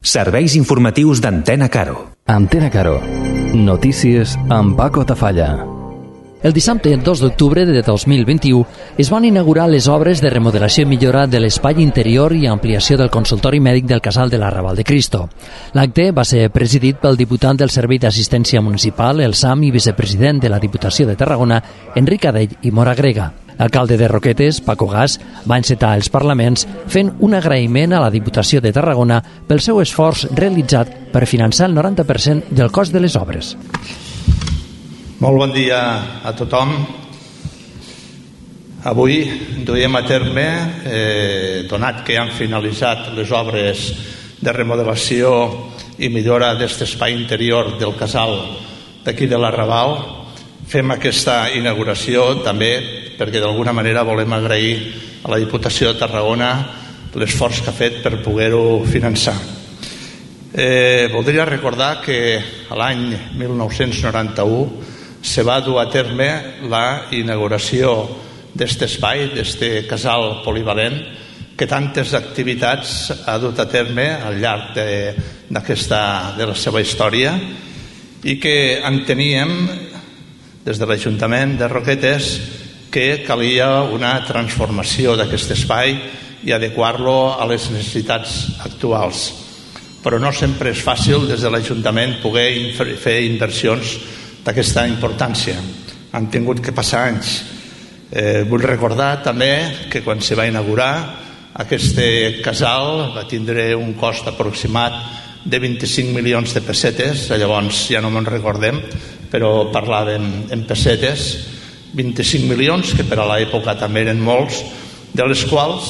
Serveis informatius d'Antena Caro. Antena Caro. Notícies amb Paco Tafalla. El dissabte 2 d'octubre de 2021 es van inaugurar les obres de remodelació i millora de l'espai interior i ampliació del consultori mèdic del Casal de l'Arrabal de Cristo. L'acte va ser presidit pel diputat del Servei d'Assistència Municipal, el SAM, i vicepresident de la Diputació de Tarragona, Enric Adell i Moragrega. L'alcalde de Roquetes, Paco Gas, va encetar els parlaments fent un agraïment a la Diputació de Tarragona pel seu esforç realitzat per finançar el 90% del cost de les obres. Molt bon dia a tothom. Avui duiem a terme, donat que han finalitzat les obres de remodelació i millora d'aquest espai interior del casal d'aquí de l'Arrabal, fem aquesta inauguració també perquè d'alguna manera volem agrair a la Diputació de Tarragona l'esforç que ha fet per poder-ho finançar. Voldria recordar que l'any 1991 se va dur a terme la inauguració d'aquest espai, d'aquest casal polivalent, que tantes activitats ha dut a terme al llarg de la seva història i que enteníem des de l'Ajuntament de Roquetes que calia una transformació d'aquest espai i adequar-lo a les necessitats actuals. Però no sempre és fàcil des de l'Ajuntament poder fer inversions d'aquesta importància. Han tingut que passar anys. Vull recordar també que quan se va inaugurar aquest casal va tindre un cost aproximat de 25 milions de pessetes, llavors ja no me'n recordem, però parlàvem en pessetes, 25 milions, que per a l'època també eren molts, de les quals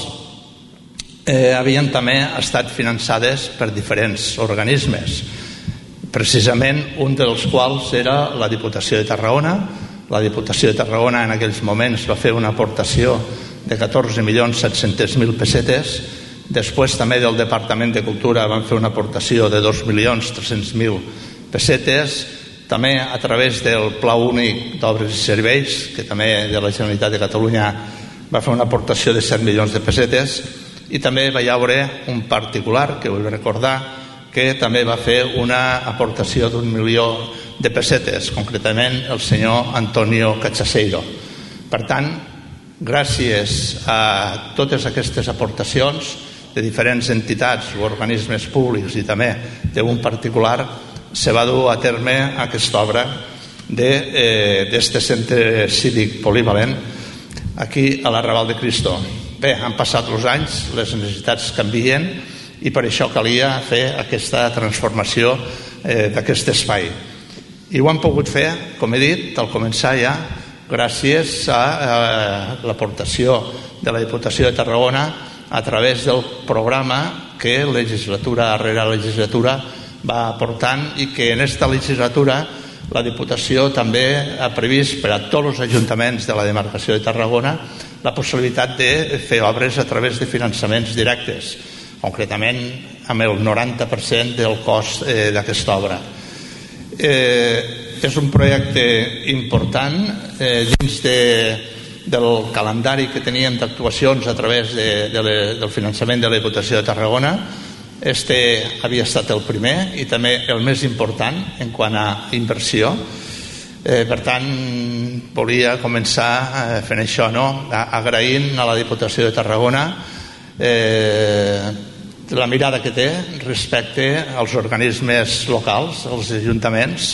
havien també estat finançades per diferents organismes. Precisament un dels quals era la Diputació de Tarragona. La Diputació de Tarragona en aquells moments va fer una aportació de 14.700.000 pessetes. Després també del Departament de Cultura van fer una aportació de 2.300.000 pessetes. També a través del Pla Únic d'Obres i Serveis, que també de la Generalitat de Catalunya va fer una aportació de 7 milions de pessetes. I també va hi haure un particular, que vull recordar, que també va fer una aportació d'1 milió de pessetes, concretament el senyor Antonio Cachaseiro. Per tant, gràcies a totes aquestes aportacions de diferents entitats o organismes públics i també d'un particular, se va dur a terme aquesta obra d'aquest centre cívic polivalent aquí a l'Arrabal de Cristo. Bé, han passat els anys, les necessitats canvien i per això calia fer aquesta transformació d'aquest espai. I ho han pogut fer, com he dit, al començar ja, gràcies a l'aportació de la Diputació de Tarragona a través del programa que legislatura darrere legislatura va aportant i que en aquesta legislatura la Diputació també ha previst per a tots els ajuntaments de la demarcació de Tarragona la possibilitat de fer obres a través de finançaments directes, concretament amb el 90% del cost d'aquesta obra. És un projecte important dins del calendari que teníem d'actuacions a través del finançament de la Diputació de Tarragona. Este havia estat el primer i també el més important en quant a inversió. Per tant, volia començar fent això, agraint a la Diputació de Tarragona la mirada que té respecte als organismes locals, als ajuntaments,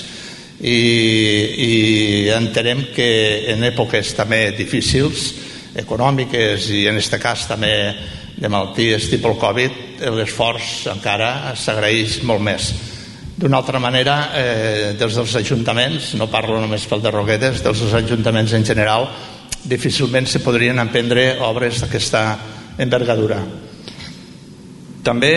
i entenem que en èpoques també difícils, econòmiques i en aquest cas també de malalties tipus Covid, l'esforç encara s'agraeix molt més. D'una altra manera, dels ajuntaments, no parlo només pel de Roquetes, dels ajuntaments en general, difícilment se podrien emprendre obres d'aquesta envergadura. També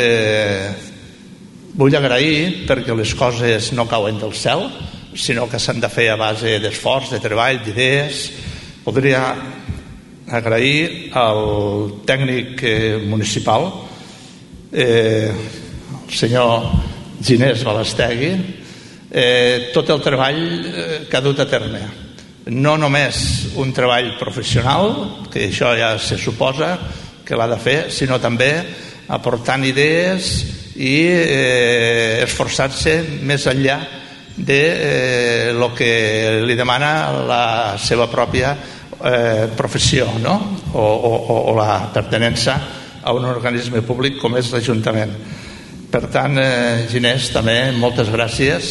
vull agrair perquè les coses no cauen del cel, sinó que s'han de fer a base d'esforç, de treball, d'idees. Voldria agrair al tècnic municipal, el senyor Ginés Balastegui, tot el treball que ha dut a terme. No només un treball professional, que això ja se suposa que l'ha de fer, sinó també aportant idees i esforçar-se més enllà de lo que li demana la seva pròpia professió, no? o la pertinença a un organisme públic com és l'Ajuntament. Per tant, Ginés, també moltes gràcies,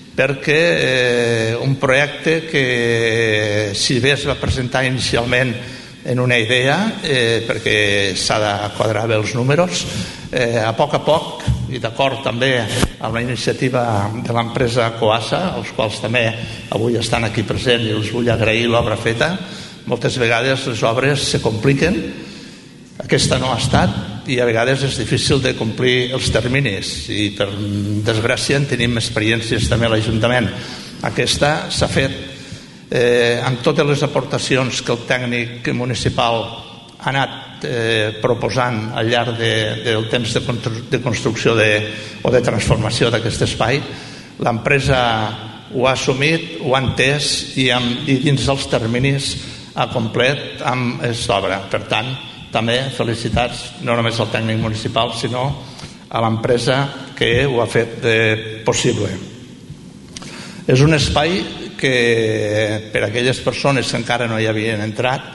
perquè un projecte que, si bé es va presentar inicialment en una idea, perquè s'ha de quadrar bé els números, a poc, i d'acord també amb la iniciativa de l'empresa Coasa, els quals també avui estan aquí presents i els vull agrair l'obra feta, moltes vegades les obres se compliquen, aquesta no ha estat, i a vegades és difícil de complir els terminis, i per desgràcia en tenim experiències també a l'Ajuntament. Aquesta s'ha fet amb totes les aportacions que el tècnic municipal ha anat proposant al llarg del temps de construcció o de transformació d'aquest espai. L'empresa ho ha assumit, ho ha entès i dins dels terminis ha complet amb aquesta obra. Per tant, també felicitats no només al tècnic municipal sinó a l'empresa que ho ha fet possible. És un espai que per a aquelles persones que encara no hi havien entrat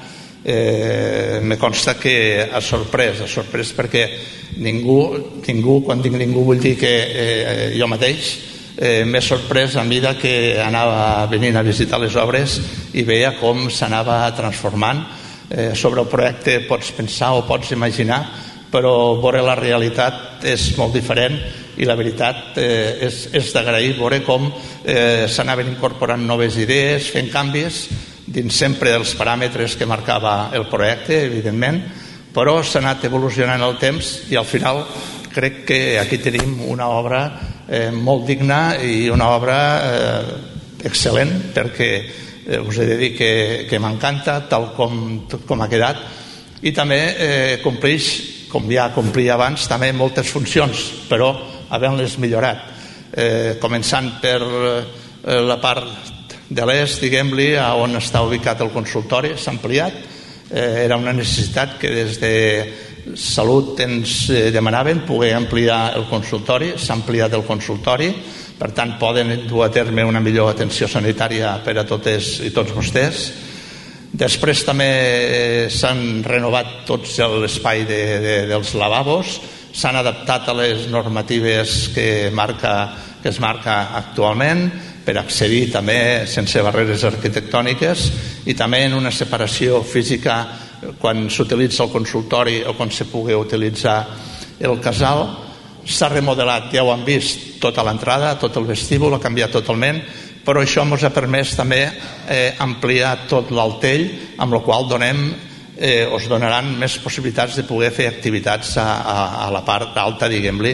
me consta que ha sorprès perquè ningú, quan dic ningú vull dir que jo mateix m'he sorprès a mesura que anava venint a visitar les obres i veia com s'anava transformant. Sobre el projecte pots pensar o pots imaginar, però veure la realitat és molt diferent i la veritat és d'agrair veure com s'anaven incorporant noves idees, fent canvis dins sempre dels paràmetres que marcava el projecte, evidentment, però s'ha anat evolucionant el temps i al final crec que aquí tenim una obra molt digna i una obra excel·lent, perquè us he de dir que m'encanta tal com ha quedat, i també compleix, com ja complia abans, també moltes funcions, però havent-les millorat, començant per la part de l'est, diguem-li, on està ubicat el consultori. S'ha ampliat, era una necessitat que des de Salut ens demanaven poder ampliar el consultori. S'ha ampliat el consultori, per tant poden dur a terme una millor atenció sanitària per a totes i tots vostès. Després també s'han renovat tots l'espai dels lavabos, s'han adaptat a les normatives que es marca actualment per accedir també sense barreres arquitectòniques i també en una separació física quan s'utilitza el consultori o quan se pugui utilitzar el casal. S'ha remodelat, ja ho han vist, tota l'entrada, tot el vestíbul, ha canviat totalment, però això ens ha permès també ampliar tot l'altell, amb la qual us donaran més possibilitats de poder fer activitats a la part alta, diguem-li,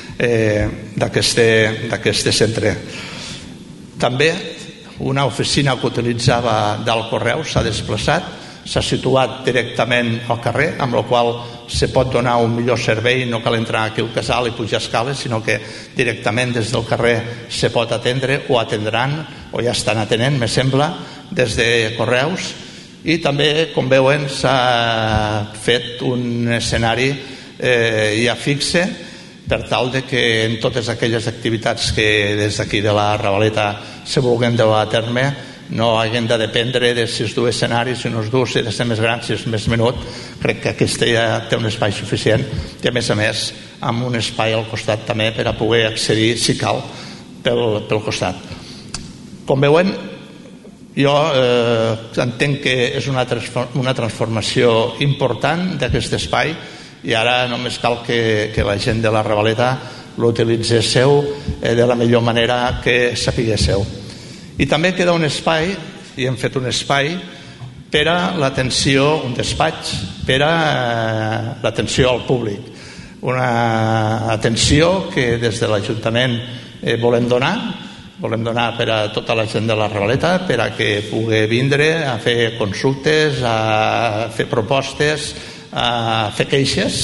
d'aquest centre. També una oficina que utilitzava d'alt correu s'ha desplaçat, s'ha situat directament al carrer, amb la qual se pot donar un millor servei, no cal entrar aquí al casal i pujar escales, sinó que directament des del carrer se pot atendre o atendran, o ja estan atenent, me sembla, des de correus. I també, com veuen, s'ha fet un escenari ja fixe per tal de que en totes aquelles activitats que des d'aquí de la Ravaleta se vulguin dur a terme no hagin de dependre de si es du escenaris, si no es du, si ha de ser més gran, si és més menut. Crec que aquesta ja té un espai suficient i a més amb un espai al costat també per a poder accedir, si cal, pel costat. Com veuen, jo entenc que és una transformació important d'aquest espai i ara només cal que la gent de la Ravaleta l'utilitzéssiu de la millor manera que sapiguéssiu. I també queda un espai, i hem fet un espai per a l'atenció, un despatx per a l'atenció al públic, una atenció que des de l'Ajuntament volem donar per a tota la gent de la Ravaleta, per a que pugui vindre a fer consultes, a fer propostes, a fer queixes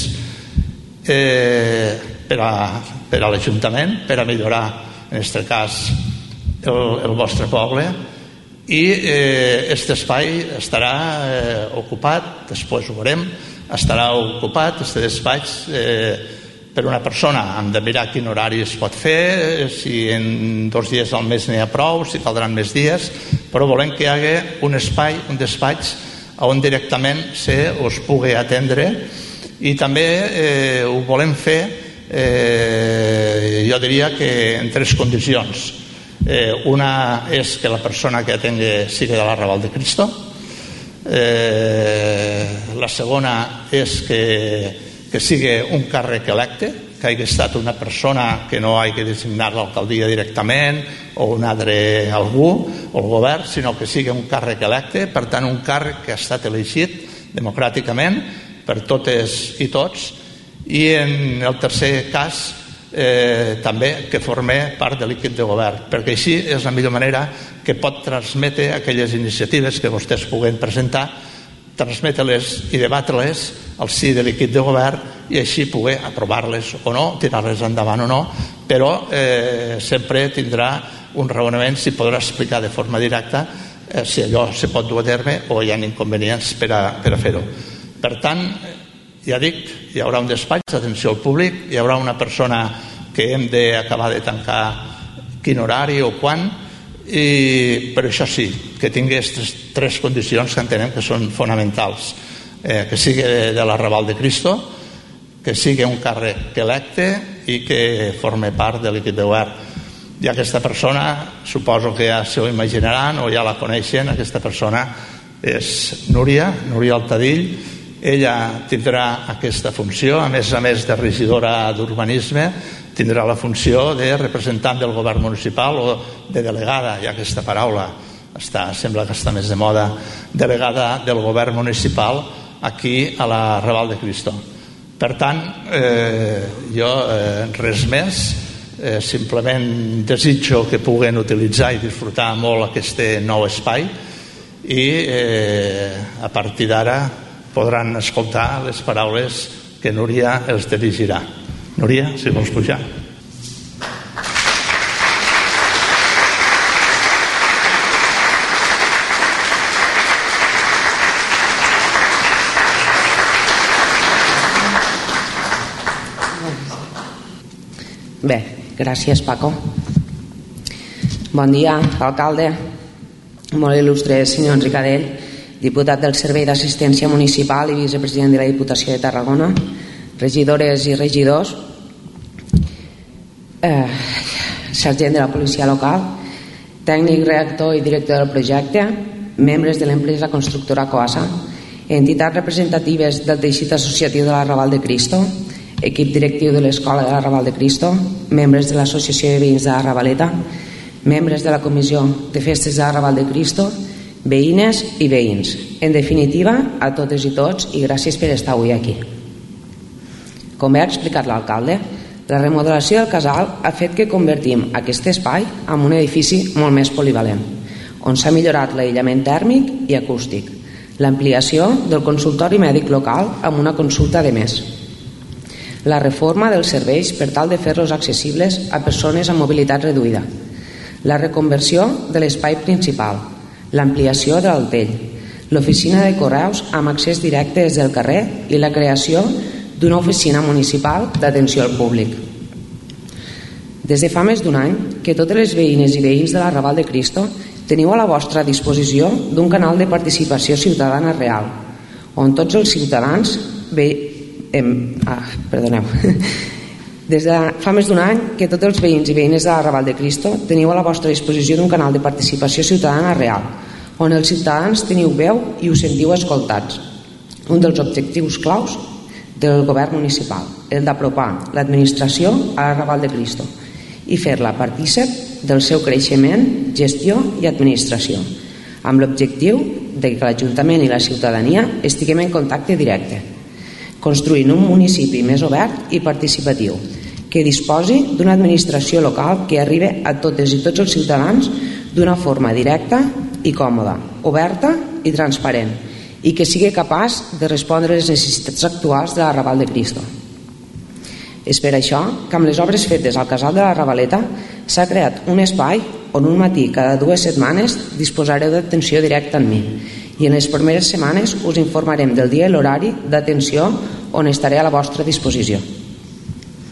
per a l'Ajuntament, per a millorar, en aquest cas, el vostre poble. I aquest espai estarà ocupat, després ho veurem, estarà ocupat, aquest despatx, per una persona hem de mirar quin horari es pot fer, si en 2 dies al mes n'hi ha prou, si caldran més dies, però volem que hi hagi un espai, un despatx on directament us pugui atendre, i també ho volem fer, jo diria que en 3 condicions. Una és que la persona que atengui sigui de l'Arrabal de Cristo. La segona és que sigui un càrrec electe, que hagi estat una persona que no hagi designat l'alcaldia directament o un altre algú o el govern, sinó que sigui un càrrec electe, per tant un càrrec que ha estat elegit democràticament per totes i tots, i en el tercer cas també que forme part de l'equip de govern, perquè així és la millor manera que pot transmetre aquelles iniciatives que vostès puguen presentar, transmetre-les i debatre-les al si de l'equip de govern, i així poder aprovar-les o no, tirar-les endavant o no, però sempre tindrà un raonament, si podrà explicar de forma directa si allò se pot dur a terme o hi ha inconvenients per a fer-ho. Per tant, ja dic, hi haurà un despatx d'atenció al públic, hi haurà una persona que hem d'acabar de tancar quin horari o quan, però això sí, que tingui aquestes 3 condicions que entenem que són fonamentals: que sigui de l'Arrabal de Cristo, que sigui un càrrec electe i que forme part de l'equip de govern. I aquesta persona, suposo que ja s'ho imaginaran o ja la coneixen, aquesta persona és Núria Altadill. Ella tindrà aquesta funció, a més de regidora d'urbanisme, tindrà la funció de representant del govern municipal o de delegada, ja aquesta paraula sembla que està més de moda, delegada del govern municipal aquí a la Raval de Cristo. Per tant, jo res més, simplement desitjo que puguen utilitzar i disfrutar molt aquest nou espai, i a partir d'ara podran escoltar les paraules que Núria els dirigirà. Núria, si vols pujar. Bé, gràcies, Paco. Bon dia, alcalde, molt il·lustre senyor Enric Adell, diputat del Servei d'Assistència Municipal i vicepresident de la Diputació de Tarragona, regidores i regidors, sergent de la policia local, tècnic redactor i director del projecte, membres de l'empresa constructora Coasa, entitats representatives del teixit associatiu de l'Arrabal de Cristo, equip directiu de l'Escola de l'Arrabal de Cristo, membres de l'Associació de Veïns de l'Arrabaleta, membres de la Comissió de Festes de l'Arrabal de Cristo, veïnes i veïns. En definitiva, a totes i tots, i gràcies per estar avui aquí. Com bé ha explicat l'alcalde, la remodelació del casal ha fet que convertim aquest espai en un edifici molt més polivalent, on s'ha millorat l'aïllament tèrmic i acústic, l'ampliació del consultori mèdic local amb una consulta de més, la reforma dels serveis per tal de fer-los accessibles a persones amb mobilitat reduïda, la reconversió de l'espai principal, l'ampliació de l'altell, l'oficina de correus amb accés directe des del carrer i la creació d'una oficina municipal d'atenció al públic. Des de fa més d'un any que totes les veïnes i veïns de l'Arrabal de Cristo teniu a la vostra disposició d'un canal de participació ciutadana real, on tots els ciutadans Des de fa més d'un any que tots els veïns i veïnes de l'Arrabal de Cristo teniu a la vostra disposició d'un canal de participació ciutadana real, on els ciutadans teniu veu i us sentiu escoltats. Un dels objectius claus del govern municipal, el d'apropar l'administració a l'Arrabal de Cristo i fer-la partícip del seu creixement, gestió i administració, amb l'objectiu de que l'Ajuntament i la ciutadania estiguem en contacte directe, construint un municipi més obert i participatiu, que disposi d'una administració local que arribi a totes i tots els ciutadans d'una forma directa i còmoda, oberta i transparent, i que sigui capaç de respondre a les necessitats actuals de l'Arrabal de Cristo. És per això que amb les obres fetes al casal de l'Arrabaleta s'ha creat un espai on un matí cada 2 setmanes disposareu d'atenció directa amb mi, i en les primeres setmanes us informarem del dia i l'horari d'atenció on estaré a la vostra disposició.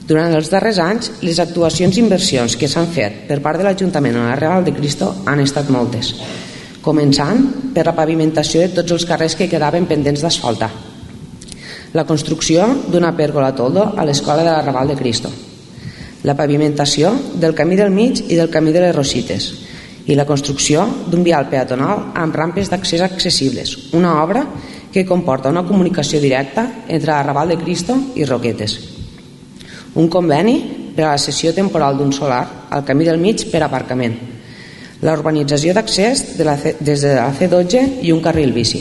Durant els darrers anys, les actuacions i inversions que s'han fet per part de l'Ajuntament a la Real de Cristo han estat moltes, començant per la pavimentació de tots els carrers que quedaven pendents d'asfaltar, la construcció d'una pèrgola toldo a l'escola de la Raval de Cristo, la pavimentació del camí del mig i del camí de les Rosites i la construcció d'un vial peatonal amb rampes d'accés accessibles, una obra que comporta una comunicació directa entre la Raval de Cristo i Roquetes. Un conveni per a la cessió temporal d'un solar al camí del mig per aparcament, la urbanització d'accés des de la C12 i un carril bici,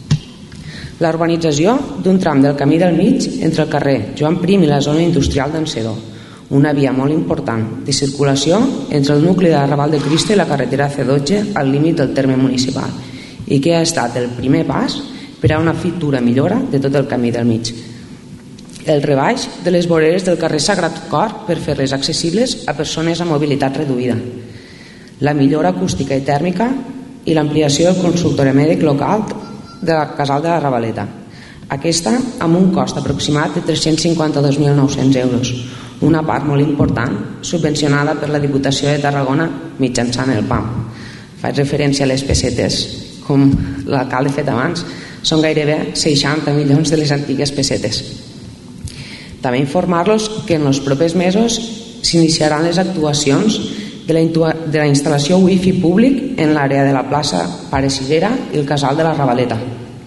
la urbanització d'un tram del camí del mig entre el carrer Joan Prim i la zona industrial d'Ensedó, una via molt important de circulació entre el nucli de la Raval de Cristo i la carretera C12 al límit del terme municipal i que ha estat el primer pas per a una futura millora de tot el camí del mig. El rebaix de les voreres del carrer Sagrat Cor per fer-les accessibles a persones amb mobilitat reduïda, la millora acústica i tèrmica i l'ampliació del consultori mèdic local de la Casal de la Ravaleta, aquesta amb un cost aproximat de 352.900 euros, una part molt important subvencionada per la Diputació de Tarragona mitjançant el PAM. Faig referència a les pessetes, com l'alcalde ha fet abans, són gairebé 60 milions de les antigues pessetes. També informar-los que en els propers mesos s'iniciaran les actuacions de la instal·lació wifi públic en l'àrea de la plaça Pare Cirera i el casal de la Ravaleta.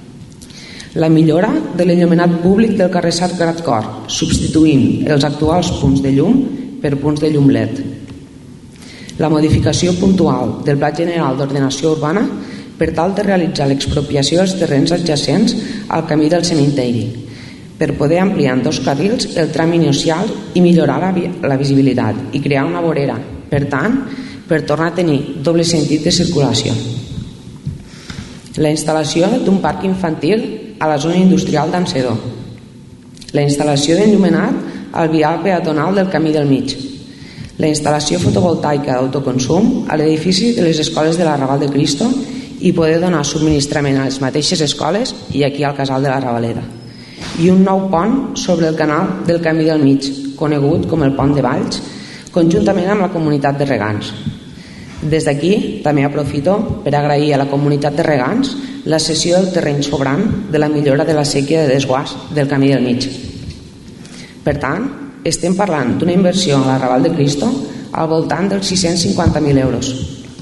La millora de l'enllumenat públic del carrer Sagrat Cor, substituint els actuals punts de llum per punts de llum LED. La modificació puntual del Pla General d'Ordenació Urbana per tal de realitzar l'expropiació dels terrenys adjacents al camí del cementeri, per poder ampliar en 2 carrils el tram inicial i millorar la visibilitat i crear una vorera, per tant, per tornar a tenir doble sentit de circulació. La instal·lació d'un parc infantil a la zona industrial d'Ensedó, la instal·lació d'enllumenat al vial peatonal del camí del mig, la instal·lació fotovoltaica d'autoconsum a l'edifici de les escoles de la Raval de Cristo i poder donar subministrament a les mateixes escoles i aquí al casal de la Ravaleta, i un nou pont sobre el canal del camí del mig, conegut com el Pont de Valls, conjuntament amb la comunitat de regants. Des d'aquí també aprofito per agrair a la comunitat de regants la cessió del terreny sobrant de la millora de la sèquia de desguàs del camí del mig. Per tant, estem parlant d'una inversió a la Raval de Cristo al voltant dels 650.000 euros.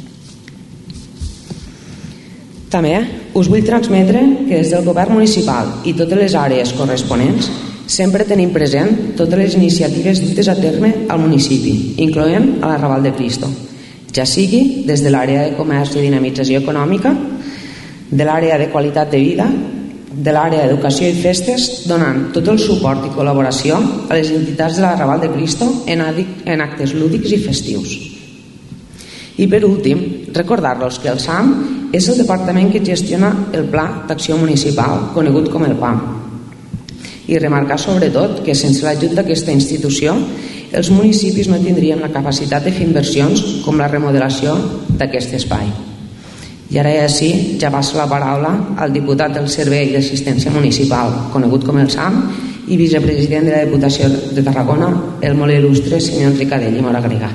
També us vull transmetre que des del govern municipal i totes les àrees corresponents sempre tenim present totes les iniciatives dutes a terme al municipi, incloent a la Raval de Cristo, ja sigui des de l'àrea de comerç i dinamització econòmica, de l'àrea de qualitat de vida, de l'àrea d'educació i festes, donant tot el suport i col·laboració a les entitats de la Raval de Cristo en actes lúdics i festius. I per últim, recordar-los que el SAM és el departament que gestiona el Pla d'Acció Municipal, conegut com el PAM. I remarcar sobretot que sense l'ajut d'aquesta institució els municipis no tindrien la capacitat de fer inversions com la remodelació d'aquest espai. I ara ja sí, ja passa la paraula al diputat del Servei d'Assistència Municipal, conegut com el SAM, i vicepresident de la Diputació de Tarragona, el molt il·lustre senyor Enric Adell i Mora Grega.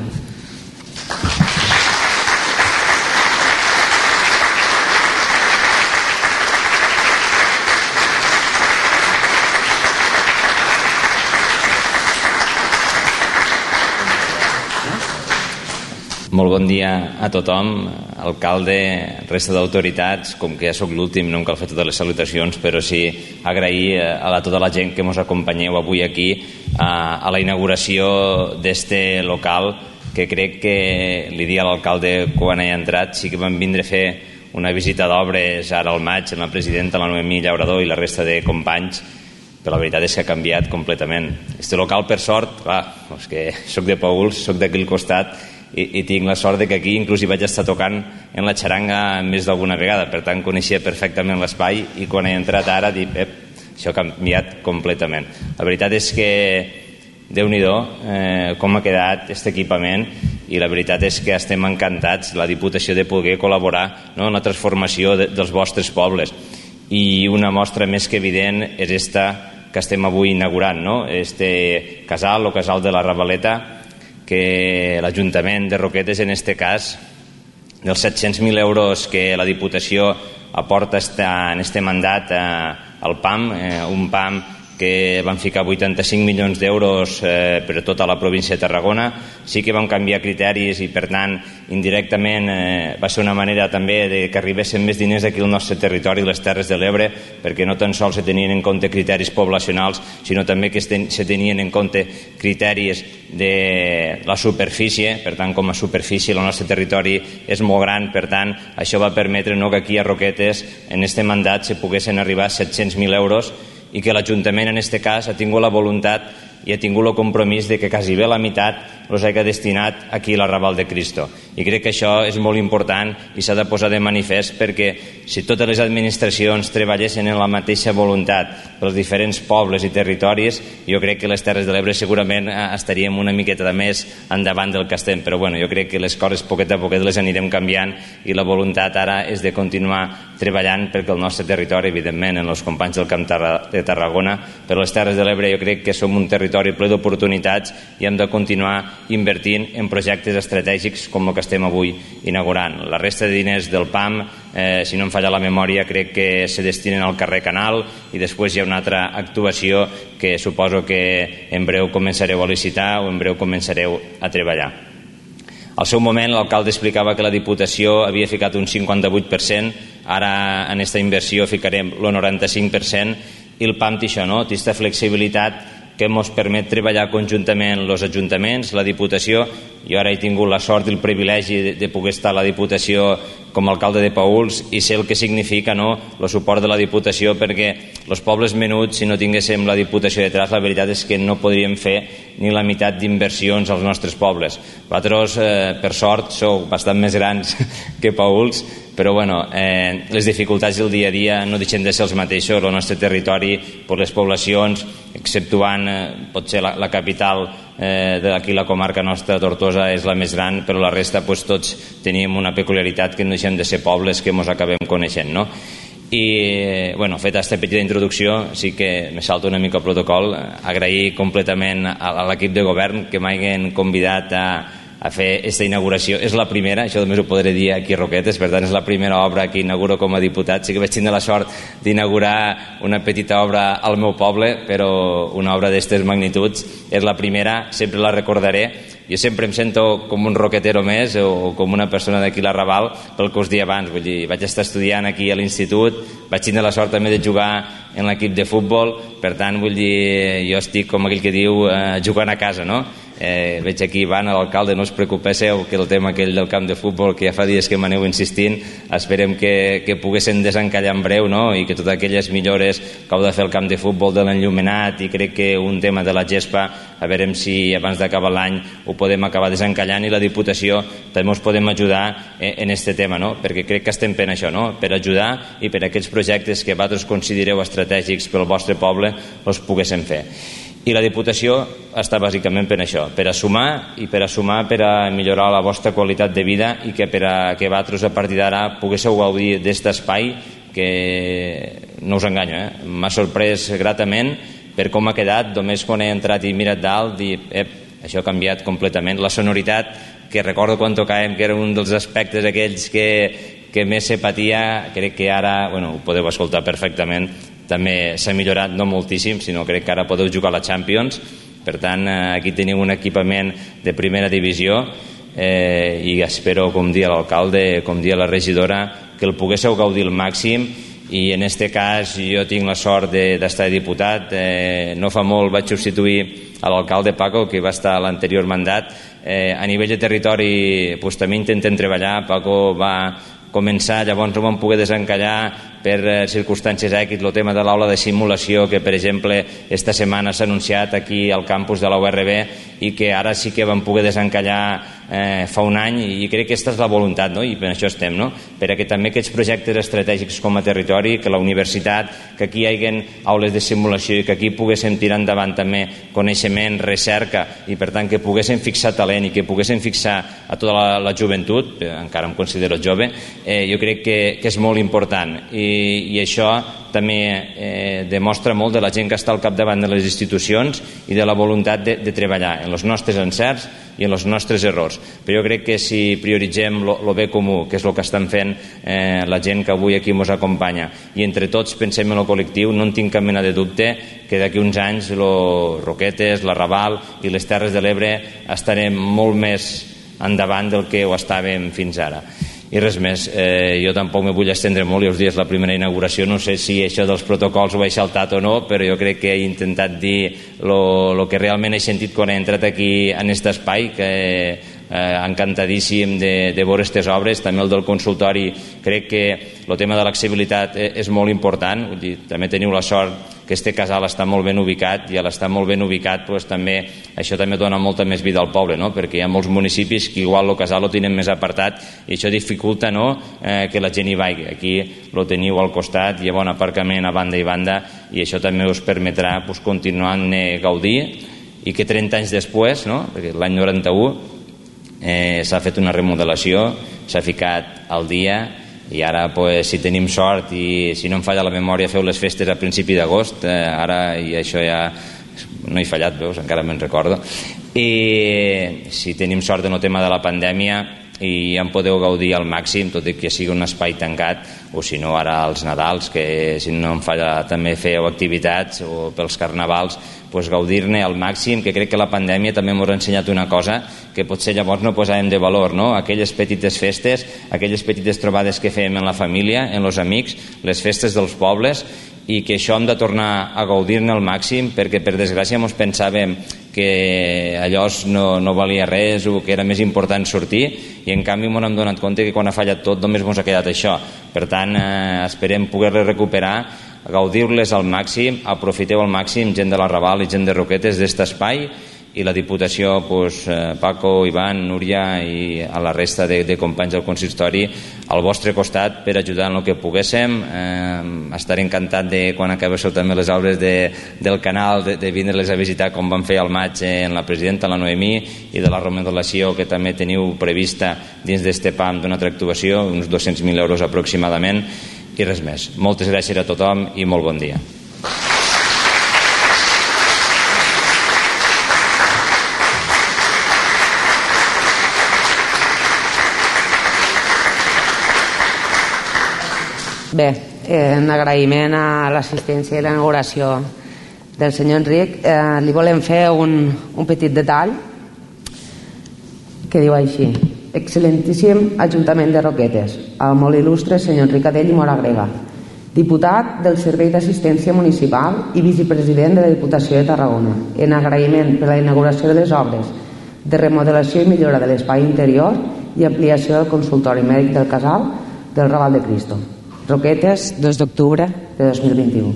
Molt bon dia a tothom, alcalde, resta d'autoritats. Com que ja sóc l'últim no em cal fer totes les salutacions, però sí agrair a tota la gent que ens acompanyeu avui aquí a la inauguració d'este local, que crec que li dia a l'alcalde quan he entrat, sí que vam vindre a fer una visita d'obres ara al maig amb la presidenta, la Noemí Llaurador i la resta de companys, però la veritat és que ha canviat completament. Este local, per sort, clar, és que soc de Paüls, soc d'aquí al costat, i tinc la sort que aquí inclús hi vaig estar tocant en la xaranga més d'alguna vegada, per tant coneixia perfectament l'espai, i quan he entrat ara dic, això ha canviat completament. La veritat és que Déu-n'hi-do com ha quedat aquest equipament, i la veritat és que estem encantats, la Diputació, de poder col·laborar en la transformació dels vostres pobles. I una mostra més que evident és esta que estem avui inaugurant, no? Este casal o casal de la Ravaleta, que l'Ajuntament de Roquetes, en este cas, dels 700.000 euros que la Diputació aporta en este mandat al PAM, un PAM que van ficar 85 milions d'euros per a tota la província de Tarragona. Sí que vam canviar criteris i, per tant, indirectament va ser una manera també de que arribessin més diners aquí al nostre territori, les Terres de l'Ebre, perquè no tan sols se tenien en compte criteris poblacionals, sinó també que se tenien en compte criteris de la superfície. Per tant, com a superfície el nostre territori és molt gran, per tant, això va permetre que aquí a Roquetes, en este mandat, se poguessin arribar a 700.000 euros i que l'Ajuntament en aquest cas ha tingut la voluntat i ha tingut el compromís de que quasi bé la meitat els hagi destinat aquí a la Raval de Cristo. I crec que això és molt important i s'ha de posar de manifest, perquè si totes les administracions treballessin en la mateixa voluntat pels diferents pobles i territoris, jo crec que les Terres de l'Ebre segurament estaríem una miqueta de més endavant del que estem. Però bueno, jo crec que les coses poquet a poquet les anirem canviant i la voluntat ara és de continuar treballant perquè el nostre territori, evidentment, en els companys del Camp de Tarragona, però les Terres de l'Ebre jo crec que som un territori ple d'oportunitats i hem de continuar invertint en projectes estratègics com el que estem avui inaugurant. La resta de diners del PAM, si no em falla la memòria, crec que se destinen al carrer Canal, i després hi ha una altra actuació que suposo que en breu començareu a licitar o en breu començareu a treballar. Al seu moment l'alcalde explicava que la Diputació havia ficat un 58%, ara en aquesta inversió ficarem el 95%, i el PAM té això, no? Té aquesta flexibilitat que ens permet treballar conjuntament els ajuntaments, la Diputació. Jo ara he tingut la sort i el privilegi de poder estar a la Diputació com a alcalde de Paüls i sé el que significa, no?, el suport de la Diputació, perquè els pobles menuts, si no tinguéssim la Diputació detrás, la veritat és que no podríem fer ni la meitat d'inversions als nostres pobles. Vosaltres, per sort, sou bastant més grans que Paüls, però bueno, les dificultats del dia a dia no deixen de ser els mateixos. El nostre territori, per les poblacions, exceptuant potser la capital d'aquí, la comarca nostra, Tortosa, és la més gran, però la resta tots tenim una peculiaritat que no deixem de ser pobles que ens acabem coneixent, no? I, bueno, feta aquesta petita introducció, sí que me salto una mica el protocol. Agrair completament a l'equip de govern que m'hagin convidat a fer aquesta inauguració. És la primera, això només ho podré dir aquí a Roquetes, per tant és la primera obra que inauguro com a diputat. Sí que vaig tindre la sort d'inaugurar una petita obra al meu poble, però una obra d'aquestes magnituds és la primera, sempre la recordaré. Jo sempre em sento com un roquetero més o com una persona d'aquí a la Raval, pel que us dia abans. Vull dir, vaig estar estudiant aquí a l'institut, vaig tindre la sort també de jugar en l'equip de futbol, per tant, vull dir, jo estic, com aquell que diu, jugant a casa, no? Veig aquí Ivan, l'alcalde, no us preocupéssiu, que el tema aquell del camp de futbol, que ja fa dies que m'aneu insistint, esperem que poguessin desencallar en breu, no?, i que totes aquelles millores que heu de fer el camp de futbol, de l'enllumenat, i crec que un tema de la gespa, a veure si abans d'acabar l'any ho podem acabar desencallant, i la Diputació també us podem ajudar en aquest tema, no?, perquè crec que estem fent això, no?, per ajudar i per aquests projectes que vosaltres considereu estratègics pel vostre poble els poguessin fer. I la Diputació està bàsicament per això, per a sumar i per a millorar la vostra qualitat de vida, i que per a que vosaltres a partir d'ara poguéssiu gaudir d'aquest espai que, no us enganyo, m'ha sorprès gratament per com ha quedat. Només quan he entrat i mirat dalt i això ha canviat completament. La sonoritat, que recordo quan tocàvem que era un dels aspectes aquells que més se patia, crec que ara, bueno, ho podeu escoltar perfectament, també s'ha millorat, no moltíssim, sinó crec que ara podeu jugar a la Champions. Per tant, aquí teniu un equipament de primera divisió, i espero, com dia l'alcalde, com dia la regidora, que el poguéssiu gaudir al màxim. I en aquest cas jo tinc la sort d'estar diputat. No fa molt vaig substituir a l'alcalde Paco, que va estar a l'anterior mandat. A nivell de territori també intentem treballar. Paco va començar, llavors no vam poder desencallar per circumstàncies X el tema de l'aula de simulació, que per exemple esta setmana s'ha anunciat aquí al campus de la URB i que ara sí que vam poder desencallar fa un any, i crec que aquesta és la voluntat, no? I per això estem, no? Perquè també aquests projectes estratègics com a territori, que la universitat, que aquí hi hagin aules de simulació i que aquí poguéssim tirar endavant també coneixement, recerca, i per tant que poguéssim fixar talent i que poguéssim fixar a tota la joventut, encara em considero jove, jo crec que és molt important, i això també demostra molt de la gent que està al capdavant de les institucions i de la voluntat de treballar en els nostres encerts i en els nostres errors. Però jo crec que si prioritzem lo bé comú, que és el que estan fent la gent que avui aquí ens acompanya, i entre tots pensem en el col·lectiu, no en tinc cap mena de dubte que d'aquí uns anys Roquetes, la Raval i les Terres de l'Ebre estarem molt més endavant del que ho estàvem fins ara. I res més, jo tampoc me vull estendre molt, ja us dic, és la primera inauguració, no sé si això dels protocols ho he saltat o no, però jo crec que he intentat dir el que realment he sentit quan he entrat aquí en aquest espai, que encantadíssim de veure aquestes obres. També el del consultori, crec que el tema de l'accessibilitat és molt important, vull dir, també teniu la sort que este casal està molt ben ubicat, i a l'estar molt ben ubicat també, això també dona molta més vida al poble, no? Perquè hi ha molts municipis que igual el casal ho tenen més apartat i això dificulta, no?, que la gent hi vagi. Aquí lo teniu al costat, hi ha bon aparcament a banda i banda, i això també us permetrà continuar a gaudir, i que 30 anys després, no?, perquè l'any 91 s'ha fet una remodelació, s'ha ficat al dia, i ara si tenim sort i si no em falla la memòria feu les festes a principi d'agost, ara i això ja no he fallat, veus, encara me'n recordo, i si tenim sort en el tema de la pandèmia i en podeu gaudir al màxim, tot i que sigui un espai tancat, o si no ara als Nadals, que si no em falla també feu activitats, o pels carnavals, gaudir-ne al màxim, que crec que la pandèmia també m'ha ensenyat una cosa que potser llavors no posàvem de valor, no? Aquelles petites festes, aquelles petites trobades que fèiem en la família, en els amics, les festes dels pobles, i que això hem de tornar a gaudir-ne al màxim, perquè per desgràcia ens pensàvem que allò no valia res o que era més important sortir, i en canvi ens hem donat compte que quan ha fallat tot només ens ha quedat això. Per tant, esperem poder-les recuperar, gaudir-les al màxim, aprofiteu al màxim, gent de la Raval i gent de Roquetes, d'aquest espai, i la Diputació, Paco, Ivan, Núria i a la resta de companys del consistori al vostre costat per ajudar en el que poguéssim. Estaré encantat de, quan acabéssiu també les obres del canal, de vindre-les a visitar com van fer al maig en la presidenta, la Noemí, i de la remodelació que també teniu prevista dins d'este PAM d'una altra actuació, uns 200.000 euros aproximadament. I res més. Moltes gràcies a tothom i molt bon dia. Bé, en agraïment a l'assistència i l'inauguració del senyor Enric, li volem fer un petit detall que diu així: excel·lentíssim Ajuntament de Roquetes, al molt il·lustre senyor Enric Adell i Moragrega, diputat del Servei d'Assistència Municipal i vicepresident de la Diputació de Tarragona, en agraïment per la inauguració de les obres de remodelació i millora de l'espai interior i ampliació del consultori mèdic del casal del Raval de Cristo. Roquetes, 2 d'octubre de 2021.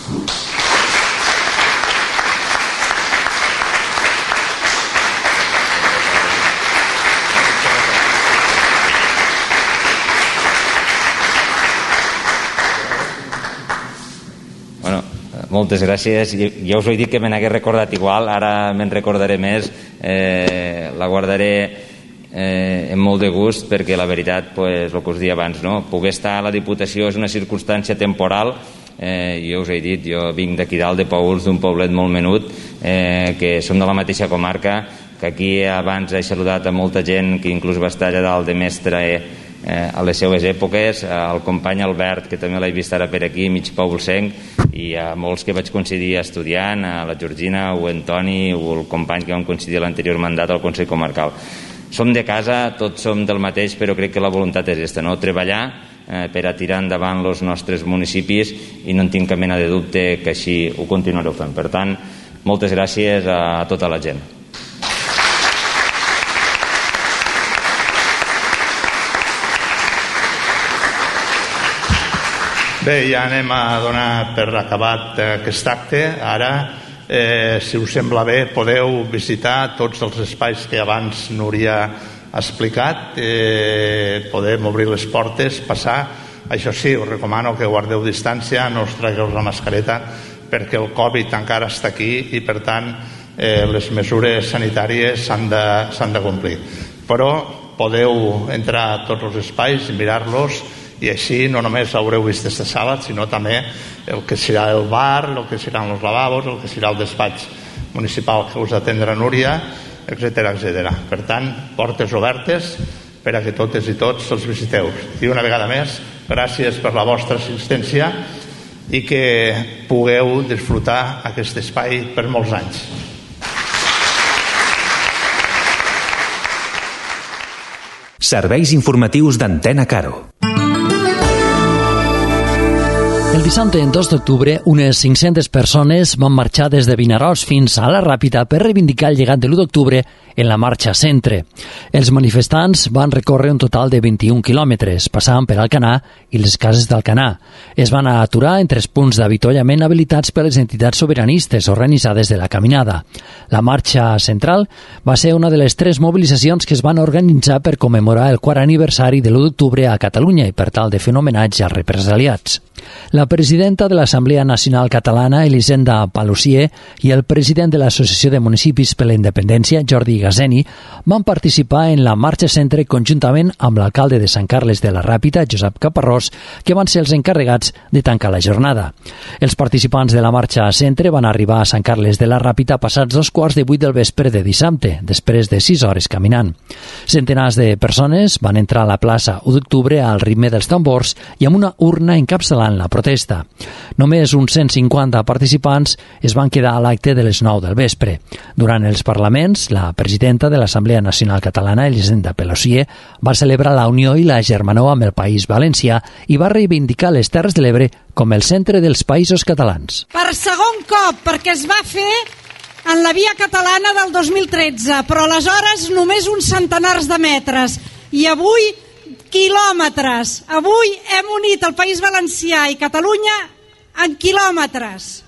Moltes gràcies. Ja us ho he dit que me n'hagués recordat igual, ara me'n recordaré més, la guardaré amb molt de gust, perquè la veritat, el que us deia abans, poder estar a la Diputació és una circumstància temporal. Jo us he dit, jo vinc d'aquí dalt de Paüls, d'un poblet molt menut, que som de la mateixa comarca, que aquí abans he saludat a molta gent que inclús va estar allà dalt de mestre a les seues èpoques, al company Albert, que també l'he vist ara per aquí, mig paulsenc, i a molts que vaig coincidir estudiant, a la Georgina o Antoni o el company que vam coincidir a l'anterior mandat al Consell Comarcal. Som de casa, tots som del mateix, però crec que la voluntat és aquesta, treballar per a tirar endavant els nostres municipis, i no en tinc cap mena de dubte que així ho continuareu fent. Per tant, moltes gràcies a tota la gent. Bé, ja anem a donar per acabat aquest acte. Ara, si us sembla bé, podeu visitar tots els espais que abans Núria ha explicat. Podem obrir les portes, passar. Això sí, us recomano que guardeu distància, no us tragueu la mascareta, perquè el Covid encara està aquí i, per tant, les mesures sanitàries s'han de complir. Però podeu entrar a tots els espais i mirar-los i així no només haureu vist aquesta sala, sinó també el que serà el bar, el que seran els lavabos, el que serà el despatx municipal que us atendrà Núria, etc. Per tant, portes obertes per a que totes i tots els visiteu. I una vegada més, gràcies per la vostra assistència i que pugueu disfrutar aquest espai per molts anys. Serveis informatius d'Antena Caro. El dissabte, 2 d'octubre, unes 500 persones van marxar des de Vinaròs fins a la Ràpita per reivindicar el llegat de l'1 d'octubre en la marxa Centre. Els manifestants van recórrer un total de 21 quilòmetres, passant per Alcanar i les cases d'Alcanar. Es van aturar en 3 punts d'avituallament habilitats per les entitats sobiranistes organitzades de la caminada. La marxa central va ser una de les 3 mobilitzacions que es van organitzar per commemorar el 4è aniversari de l'1 d'octubre a Catalunya i per tal de fer un homenatge als represaliats. La presidenta de l'Assemblea Nacional Catalana, Elisenda Paluzie, i el president de l'Associació de Municipis per la Independència, Jordi Gazeni, van participar en la marxa Centre conjuntament amb l'alcalde de Sant Carles de la Ràpita, Josep Caparrós, que van ser els encarregats de tancar la jornada. Els participants de la marxa Centre van arribar a Sant Carles de la Ràpita passats 2:15 del vespre de dissabte, després de 6 hores caminant. Centenars de persones van entrar a la plaça 1 d'octubre al ritme dels tambors i amb una urna encapçalant la protesta. Només uns 150 participants es van quedar a l'acte de les 9 del vespre. Durant els parlaments, la presidenta de l'Assemblea Nacional Catalana, Elisenda Paluzie, va celebrar la unió i la germanor amb el País Valencià i va reivindicar les Terres de l'Ebre com el centre dels països catalans. Per segon cop, perquè es va fer en la via catalana del 2013, però aleshores només uns centenars de metres. I avui quilòmetres. Avui hem unit el País Valencià i Catalunya en quilòmetres.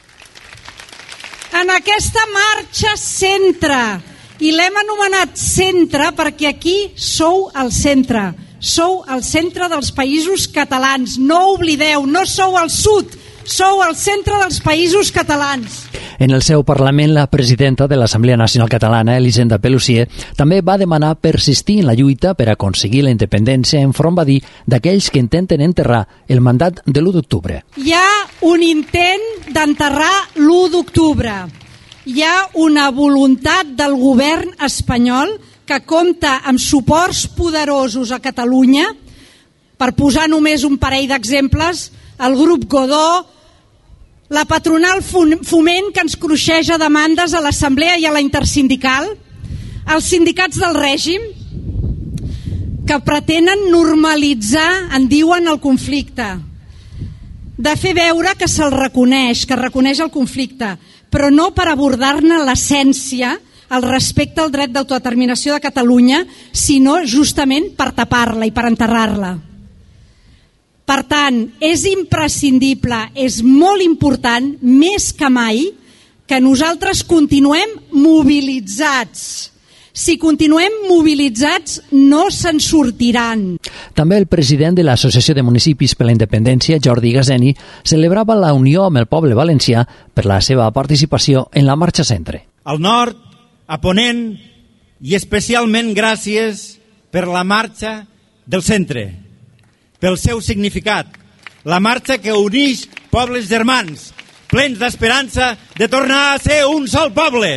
En aquesta marxa Centre. I l'hem anomenat Centre perquè aquí sou al centre. Sou al centre dels països catalans. No oblideu, no sou al sud, sou al centre dels països catalans. En el seu Parlament, la presidenta de l'Assemblea Nacional Catalana, Elisenda Paluzie, també va demanar persistir en la lluita per aconseguir la independència enfront, va dir, d'aquells que intenten enterrar el mandat de l'1 d'octubre. Hi ha un intent d'enterrar l'1 d'octubre. Hi ha una voluntat del govern espanyol que compta amb suports poderosos a Catalunya. Per posar només un parell d'exemples, el grup Godó, la patronal Foment, que ens cruixeja demandes a l'Assemblea i a la Intersindical, els sindicats del règim, que pretenen normalitzar, en diuen, el conflicte, de fer veure que se'l reconeix, que reconeix el conflicte, però no per abordar-ne l'essència, el respecte al dret d'autodeterminació de Catalunya, sinó justament per tapar-la i per enterrar-la. Per tant, és imprescindible, és molt important, més que mai, que nosaltres continuem mobilitzats. Si continuem mobilitzats, no se'n sortiran. També el president de l'Associació de Municipis per la Independència, Jordi Gazeni, celebrava la unió amb el poble valencià per la seva participació en la marxa Centre. Al nord, a Ponent, i especialment gràcies per la marxa del Centre, pel seu significat, la marxa que uneix pobles germans, plens d'esperança de tornar a ser un sol poble.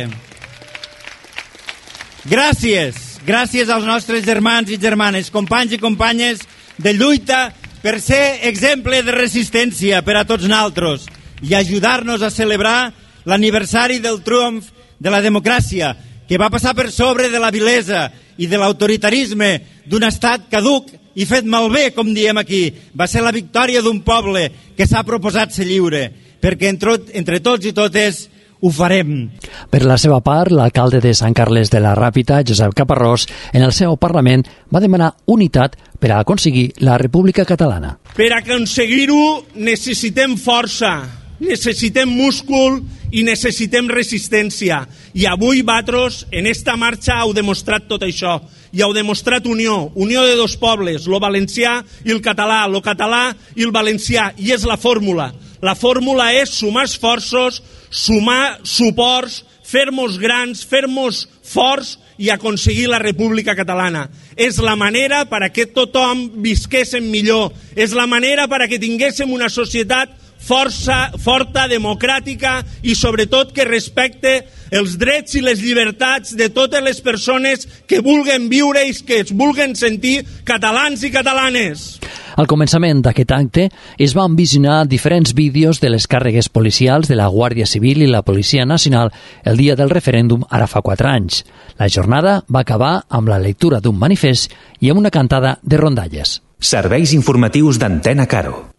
Gràcies als nostres germans i germanes, companys i companyes de lluita per ser exemple de resistència per a tots nosaltres i ajudar-nos a celebrar l'aniversari del triomf de la democràcia, que va passar per sobre de la vilesa i de l'autoritarisme d'un estat caduc i fet malbé, com diem aquí. Va ser la victòria d'un poble que s'ha proposat ser lliure, perquè entre tots i totes ho farem. Per la seva part, l'alcalde de Sant Carles de la Ràpita, Josep Caparrós, en el seu Parlament va demanar unitat per a aconseguir la República Catalana. Per aconseguir-ho necessitem força, necessitem múscul i necessitem resistència. I avui vosaltres en esta marxa heu demostrat tot això. I heu demostrat unió de dos pobles, el valencià i el català i el valencià, i és la fórmula. La fórmula és sumar esforços, sumar suports, fer-nos grans, fer-nos forts i aconseguir la República Catalana. És la manera per a que tothom visquéssim millor, és la manera per a que tinguéssim una societat forta, democràtica i sobretot que respecte els drets i les llibertats de totes les persones que vulguen viure i que es vulguen sentir catalans i catalanes. Al començament d'aquest acte es van visionar diferents vídeos de les càrregues policials de la Guàrdia Civil i la Policia Nacional el dia del referèndum ara fa 4 anys. La jornada va acabar amb la lectura d'un manifest i amb una cantada de rondalles. Serveis informatius d'Antena Caro.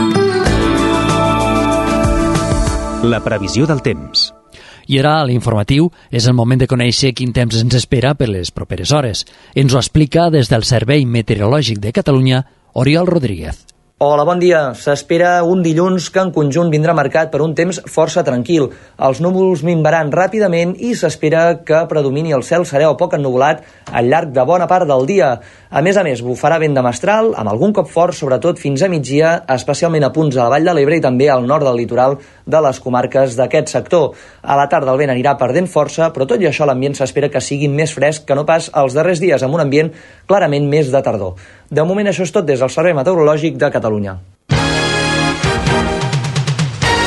La previsió del temps. I ara, a l'informatiu, és el moment de conèixer quin temps ens espera per les properes hores. Ens ho explica des del Servei Meteorològic de Catalunya, Oriol Rodríguez. Hola, bon dia. S'espera un dilluns que en conjunt vindrà marcat per un temps força tranquil. Els núvols minvaran ràpidament i s'espera que predomini el cel serè o poc ennuvolat al llarg de bona part del dia. A més, bufarà vent de mestral, amb algun cop fort, sobretot fins a migdia, especialment a punts a la Vall de l'Ebre i també al nord del litoral de les comarques d'aquest sector. A la tarda el vent anirà perdent força, però tot i això l'ambient s'espera que sigui més fresc que no pas els darrers dies, amb un ambient clarament més de tardor. De moment això és tot des del Servei Meteorològic de Catalunya.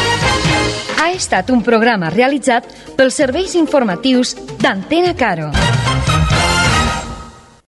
Ha estat un programa realitzat pels serveis informatius d'Antena Caro.